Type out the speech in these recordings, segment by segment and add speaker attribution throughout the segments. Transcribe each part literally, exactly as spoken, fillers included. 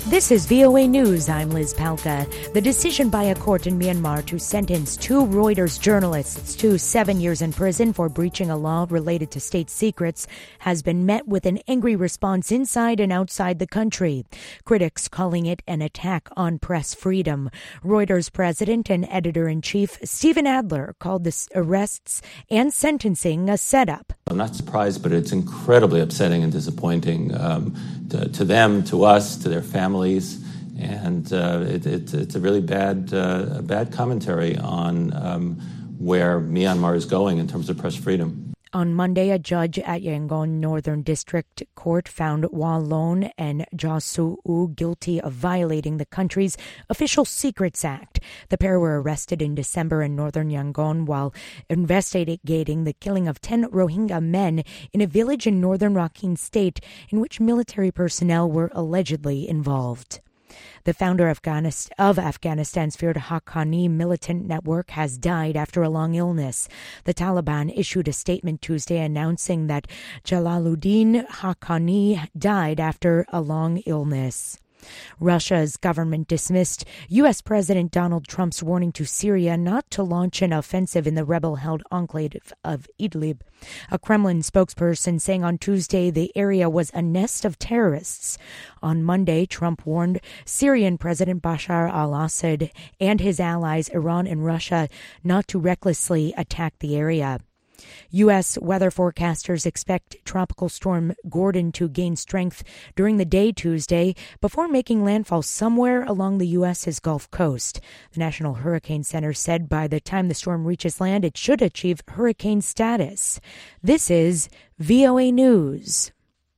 Speaker 1: This is V O A News. I'm Liz Palka. The decision by a court in Myanmar to sentence two Reuters journalists to seven years in prison for breaching a law related to state secrets has been met with an angry response inside and outside the country. Critics calling it an attack on press freedom. Reuters president and editor-in-chief Stephen Adler called the arrests and sentencing a setup.
Speaker 2: I'm not surprised, but it's incredibly upsetting and disappointing um, to, to them, to us, to their families, and uh, it, it, it's a really bad, uh, bad commentary on um, where Myanmar is going in terms of press freedom.
Speaker 1: On Monday, a judge at Yangon Northern District Court found Wa Lon and Ja Soo-woo guilty of violating the country's Official Secrets Act. The pair were arrested in December in northern Yangon while investigating the killing of ten Rohingya men in a village in northern Rakhine State in which military personnel were allegedly involved. The founder of Afghanistan's feared Haqqani militant network has died after a long illness. The Taliban issued a statement Tuesday announcing that Jalaluddin Haqqani died after a long illness. Russia's government dismissed U S. President Donald Trump's warning to Syria not to launch an offensive in the rebel-held enclave of Idlib. A Kremlin spokesperson saying on Tuesday the area was a nest of terrorists. On Monday, Trump warned Syrian President Bashar al-Assad and his allies, Iran and Russia, not to recklessly attack the area. U S weather forecasters expect Tropical Storm Gordon to gain strength during the day Tuesday before making landfall somewhere along the U S's Gulf Coast. The National Hurricane Center said by the time the storm reaches land, it should achieve hurricane status. This is V O A News.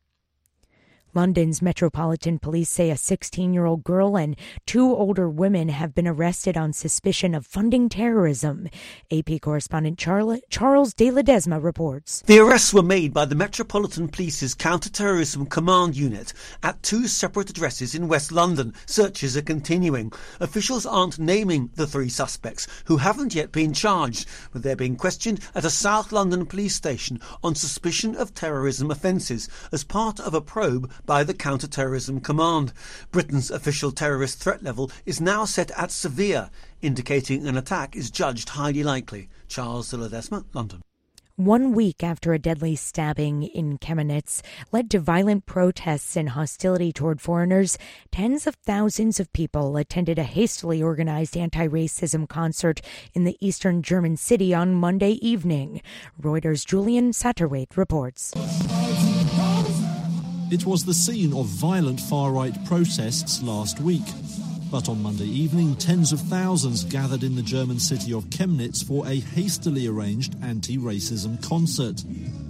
Speaker 1: London's Metropolitan Police say a sixteen-year-old girl and two older women have been arrested on suspicion of funding terrorism. A P correspondent Charles De Ledesma reports.
Speaker 3: The arrests were made by the Metropolitan Police's Counter-Terrorism Command Unit at two separate addresses in West London. Searches are continuing. Officials aren't naming the three suspects, who haven't yet been charged, but they're being questioned at a South London police station on suspicion of terrorism offences as part of a probe by the Counter-Terrorism Command. Britain's official terrorist threat level is now set at severe, indicating an attack is judged highly likely. Charles de Ledesma, London.
Speaker 1: One week after a deadly stabbing in Chemnitz led to violent protests and hostility toward foreigners, tens of thousands of people attended a hastily organized anti-racism concert in the eastern German city on Monday evening. Reuters' Julian Satterthwaite reports.
Speaker 4: It was the scene of violent far-right protests last week. But on Monday evening, tens of thousands gathered in the German city of Chemnitz for a hastily arranged anti-racism concert.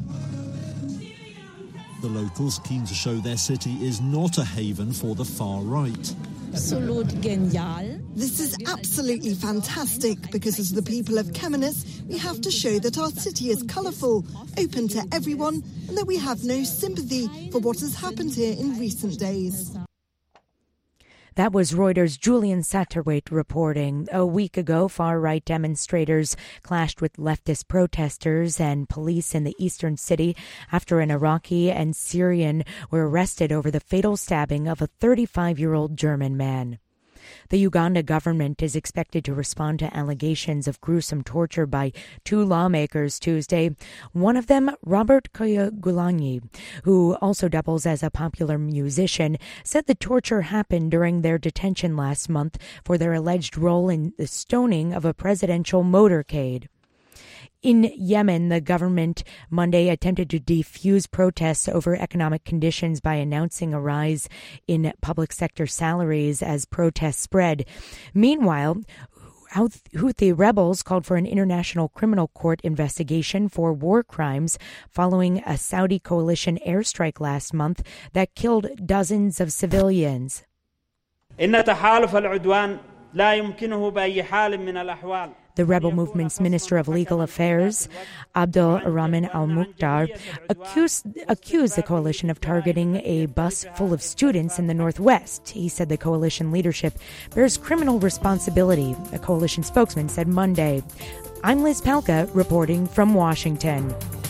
Speaker 4: The locals, keen to show their city is not a haven for the far right.
Speaker 5: Absolut genial.
Speaker 6: This is absolutely fantastic because as the people of Chemnitz, we have to show that our city is colourful, open to everyone, and that we have no sympathy for what has happened here in recent days.
Speaker 1: That was Reuters' Julian Satterthwaite reporting. A week ago, far-right demonstrators clashed with leftist protesters and police in the eastern city after an Iraqi and Syrian were arrested over the fatal stabbing of a thirty-five-year-old German man. The Uganda government is expected to respond to allegations of gruesome torture by two lawmakers Tuesday. One of them, Robert Kyagulanyi, who also doubles as a popular musician, said the torture happened during their detention last month for their alleged role in the stoning of a presidential motorcade. In Yemen, the government Monday attempted to defuse protests over economic conditions by announcing a rise in public sector salaries as protests spread. Meanwhile, Houthi rebels called for an international criminal court investigation for war crimes following a Saudi coalition airstrike last month that killed dozens of civilians. The rebel movement's Minister of Legal Affairs, Abdul Rahman al-Mukhtar, accused, accused the coalition of targeting a bus full of students in the Northwest. He said the coalition leadership bears criminal responsibility, a coalition spokesman said Monday. I'm Liz Palka, reporting from Washington.